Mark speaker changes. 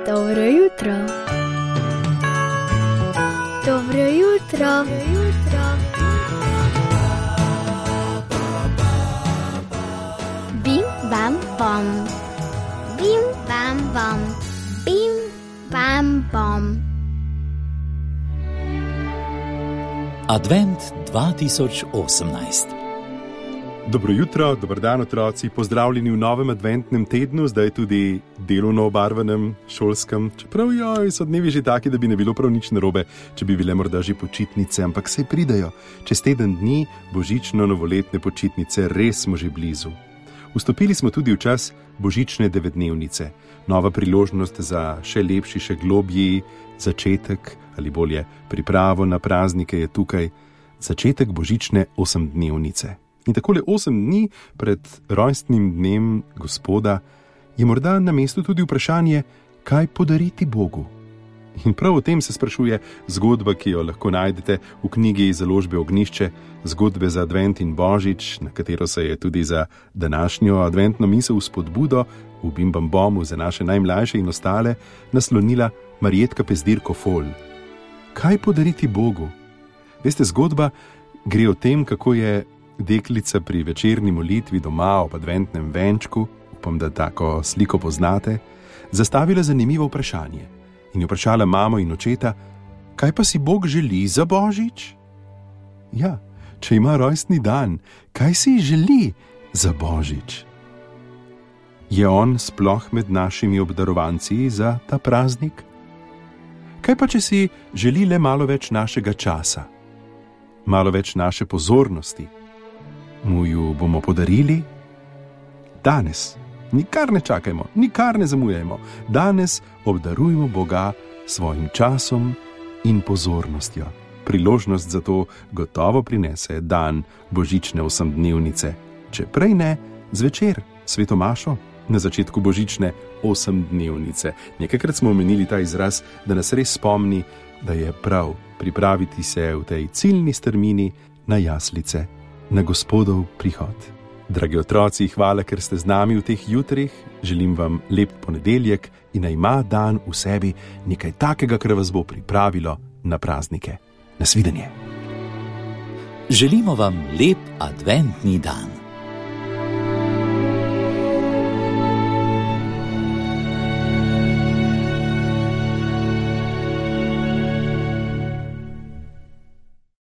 Speaker 1: Dobro jutro. Dobro jutro. Bim, bam, bom. Bim, bam, bom. Bim, bam, bom.
Speaker 2: Advent 2018.
Speaker 3: Dobro jutro, dober dan otroci, pozdravljeni v novem adventnem tednu, zdaj tudi delovno obarvanem, šolskem, čeprav so dnevi že taki, da bi ne bilo prav nič narobe, če bi bile morda že počitnice, ampak saj pridajo. Čez teden dni božično-novoletne počitnice, res smo že blizu. Vstopili smo tudi v čas božične devetdnevnice, nova priložnost za še lepši, še globji začetek, ali bolje pripravo na praznike je tukaj, začetek božične osemdnevnice. In takole 8 dni pred rojstnim dnem Gospoda je morda na mestu tudi vprašanje, kaj podariti Bogu. In prav o tem se sprašuje zgodba, ki jo lahko najdete v knjigi Založbe Ognjišče, zgodbe za advent in božič, na katero se je tudi za današnjo adventno misel spodbudo v Bim Bam Bomu za naše najmlajše in ostale naslonila Marjetka Pezdir Kofol. Kaj podariti Bogu? Veste, zgodba gre o tem, kako je deklica pri večerni molitvi doma ob adventnem venčku, upam, da tako sliko poznate, zastavila zanimivo vprašanje in je vprašala mamo in očeta, kaj pa si Bog želi za božič? Ja, če ima rojstni dan, kaj si želi za božič? Je on sploh med našimi obdarovanci za ta praznik? Kaj pa, če si želi le malo več našega časa, malo več naše pozornosti? Mu ju bomo podarili? Danes. Nikar ne čakajmo, nikar ne zamujajmo. Danes obdarujmo Boga svojim časom in pozornostjo. Priložnost za to gotovo prinese dan božične osemdnevnice. Če prej ne, zvečer, sveto mašo, na začetku božične osemdnevnice. Nekajkrat smo omenili ta izraz, da nas res spomni, da je prav pripraviti se v tej ciljni strmini na jaslice, na Gospodov prihod. Dragi otroci, hvala, ker ste z nami v teh jutrih. Želim vam lep ponedeljek in naj ima dan v sebi nekaj takega, kar vas bo pripravilo na praznike. Nasvidenje.
Speaker 2: Želimo vam lep adventni dan.